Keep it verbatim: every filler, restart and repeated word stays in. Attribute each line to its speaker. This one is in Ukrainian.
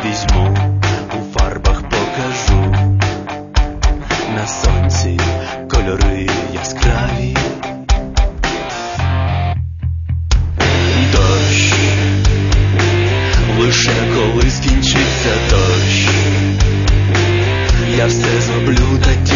Speaker 1: візьму, у фарбах покажу, на сонці кольори яскраві. Дощ, лише коли скінчиться дощ, я все зроблю та